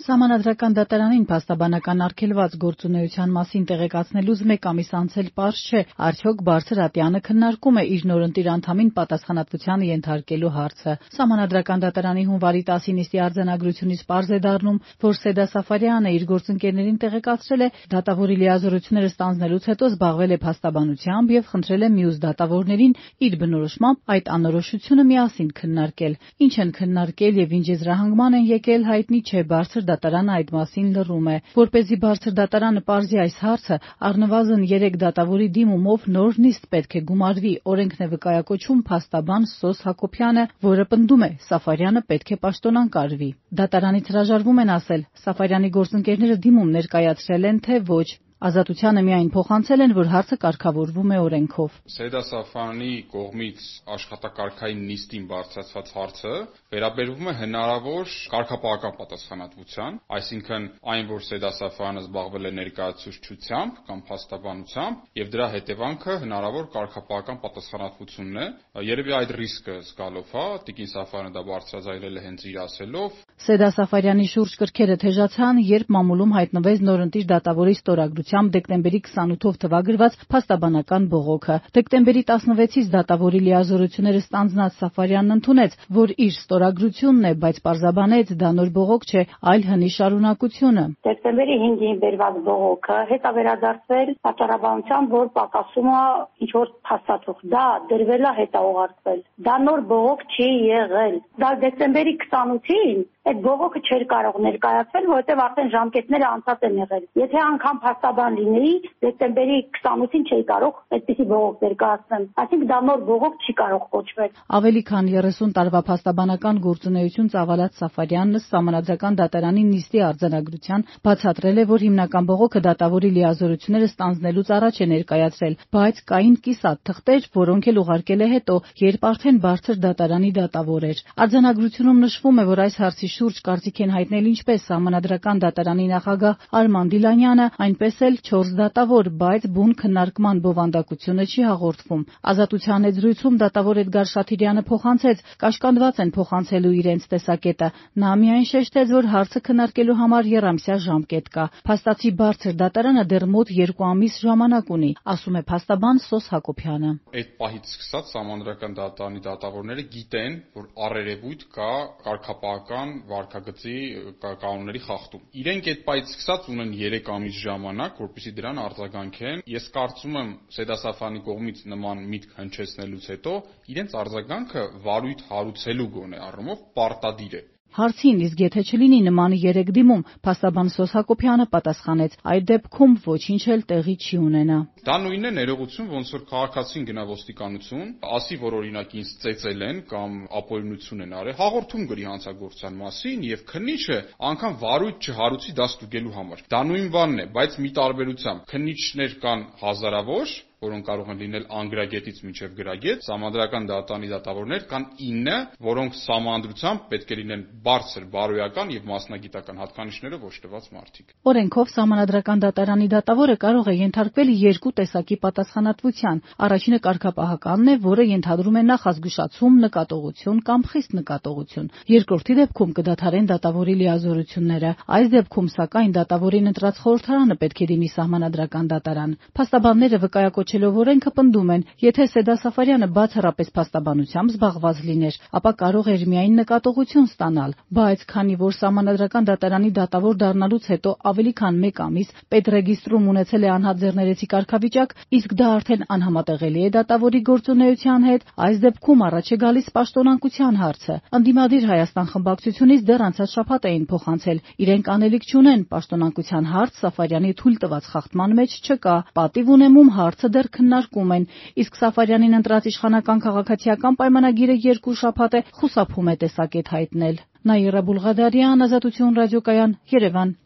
Սահմանադրական դատարանին փաստաբանական արգելված գործունեության մասին տեղեկացնելուց 1 ամիս անցել պարզ չէ, արդյոք Բարձր Ատյանը քննարկում է իր նորընտիր անդամին պատասխանատվության ենթարկելու հարցը։ Սահմանադրական դատարանի հունվարի 10-ի նիստի արձանագրությունից պարզ է դառնում, որ Սեդա Սաֆարյանը իր գործընկերներին տեղեկացրել է դատավորի լիազորությունները ստանձնելուց հետո զբաղվել է փաստաբանությամբ եւ խնդրել է մյուս դատավորներին իր բնորոշմամբ այդ անորոշությունը միասին քննարկել։ Ինչ են քննարկել եւ ինչ եզրահանգման են եկել հայտնի չէ, Բարձր դատարանը այդ մասին լռում է։ Որպեսզի Բարձր դատարանը պարզի այս հարցը, առնվազն 3 դատավորի դիմումով նոր նիստ պետք է գումարվի, օրենքն է վկայակոչում փաստաբան Սոս Հակոբյանը, որը պնդում է Սաֆարյանը պետք է պաշտոնանկարվի։ Դատարանից հրաժարվում են ասել, Սաֆարյանի գործընկերները դիմում ներկայացրել են, թե ոչ։ Ազատությանը միայն փոխանցել են, որ հարցը կարգավորվում է օրենքով։ Սեդա Սաֆարյանի կողմից աշխատակարգային նիստին բարձրացված հարցը վերաբերվում է հնարավոր կարգապահական պատասխանատվության, այսինքն այն, որ Սեդա Սաֆարյանը զբաղվել է ներկայացուցչությամբ կամ փաստաբանությամբ, եւ դրա հետևանքը հնարավոր կարգապահական պատասխանատվությունն է։ Երևի այդ ռիսկը զգալով, Տիկին Սաֆարյանը դա բարձրաձայնել է հենց իր ասելով։ Սեդա Սաֆարյանի շուրջ կրքերը թեժացան, երբ մամուլում հայտնվեց նորընտիր դատավորի ստորագրությամբ դեկտեմբերի 28-ով թվագրված փաստաբանական բողոքը։ Դեկտեմբերի 16-ից դատավորի լիազորությունները ստանձնած Սաֆարյանն ընդունեց, որ իր ստորագրությունն է, բայց պարզաբանեց դա նոր բողոք չէ, այլ հնի շարունակությունը։ Դեկտեմբերի 5-ին բերված բողոքը հետ է վերադարձվել պատճառաբանությամբ, որ պակասում է ինչ որ փաստաթուղթ։ Դա դրվել է, հետ է ուղարկվել։ Դա նոր բողոք չի եղել։ Դա դեկտեմբերի 28-ին այդ բողոքը չէր կարող ներկայացվել, որովհետև արդեն ժամկետները անցած են եղել։ Եթե անգամ փաստաբան լինեի, դեկտեմբերի 28-ին չէի կարող այդպիսի բողոք ներկայացնել։ Այսինքն դա նոր բողոք չի կարող կոչվել։ Ավելի քան 30 տարվա փաստաբանական գործունեություն ծավալած Սաֆարյանն Սահմանադրական դատարանի նիստի արձանագրության բացատրել է, որ հիմնական բողոքը դատավորի լիազորությունները ստանձնելուց առաջ է ներկայացրել, բայց կային կիսատ թղթեր, որոնք էլ ուղարկել է հետո, երբ արդեն Բարձր դատարանի դատավոր էր։ Արձանագրությունում նշվում է, որ այս հարցի շուրջ կարծիք են հայտնել ինչպես Սահմանադրական դատարանի նախագահ Արման Դիլանյանը, այնպես էլ 4 դատավոր, բայց բուն քննարկման բովանդակությունը չի հաղորդվում։ Ազատության հետ զրույցում դատավոր Էդգար Շաթիրյանը փոխանցեց, կաշկանդված են փոխանցելու իրենց տեսակետը։ Նա միայն շեշտեց, որ հարցը քննարկելու համար եռամսյա ժամկետ կա։ Փաստացի Բարձր դատարանը դեռ մոտ 2 ամիս ժամանակ ունի, ասում է փաստաբան Սոս Հակոբյանը։ Այդ պահից սկսած Սահմանադրական դատարանի դատավորները գիտեն, որ առերևույթ կա կարգապահական վարքագծի կանոնների խախտում։ Իրենք այդ պահից սկսած ունեն 3 ամիս ժամանակ, որպեսզի դրան արձագանքեն։ Ես կարծում եմ Սեդա Սաֆարյանի կողմից նման միտք հնչեցնելուց հետո իրենց արձագանքը վարույթ հարուցելու գոնե առումով պարտադիր է։ Հարցին, իսկ եթե չլինի նման 3 դիմում, փաստաբան Սոս Հակոբյանը պատասխանեց, այդ դեպքում ոչինչ էլ տեղի չի ունենա։ Դա նույնն է ներողություն, ոնց որ քաղաքացին գնա ոստիկանություն, ասի, որ օրինակ ինձ ծեծել են կամ ապօրինություն են արել, հաղորդում գրի հանցագործության մասին եւ քննիչը անգամ վարույթ չհարուցի դա ստուգելու համար։ Դա նույն բանն է, բայց մի տարբերությամբ քննիչներ կան հազարավոր, որոնք կարող են լինել անգրագետից մինչև գրագետ, Սահմանադրական դատարանի դատավորներ կան 9, որոնք սահմանադրությամբ պետք է լինեն բարձր բարոյական եւ մասնագիտական հատկանիշներով օժտված մարդիկ։ Օրենքով Սահմանադրական դատարանի դատավորը կարող է ենթարկվել 2 տեսակի պատասխանատվության։ Առաջինը կարգապահականն է, որը ենթադրում է նախազգուշացում, նկատողություն կամ խիստ նկատողություն։ Երկրորդի դեպքում կդադարեն դատավորի լիազորությունները։ Այս դեպքում, սակայն, դատավորին ընտրած խորհրդարանը պետք է դիմի Սահմանադրական դատարան։ Փաստաբանները վկայակոչելով օրենքը պնդում են, եթե Սեդա Սաֆարյանը բացառապես փաստաբանությամբ զբաղված լիներ, ապա կարող էր միայն նկատողություն ստանալ, բայց քանի որ Սահմանադրական դատարանի դատավոր դառնալուց հետո ավելի քան 1 ամիս պետռեգիստրում ունեցել է անհատ ձեռներեցի կարգավիճակ, իսկ դա արդեն անհամատեղելի է դատավորի գործունեության հետ, այս դեպքում առաջ է գալիս պաշտոնանկության հարցը։ Ընդդիմադիր Հայաստան խմբակցությունից դեռ անցած շաբաթ էին փոխանցել, իրենք անելիք չունեն, պաշտոնանկության հարց Սաֆարյանի թույլ տված խախտման մեջ չկա, պատիվ ունեմում հարցը դեռ քննարկում են, իսկ Սաֆարյանին ընտրած իշխանական քաղաքացիական պայմանագիրը 2 շաբաթ է խուսափում է տեսակետ հայտնել։ Նաիրա Բուլղադարյան, Ազատություն ռադիոկայան, Երևան։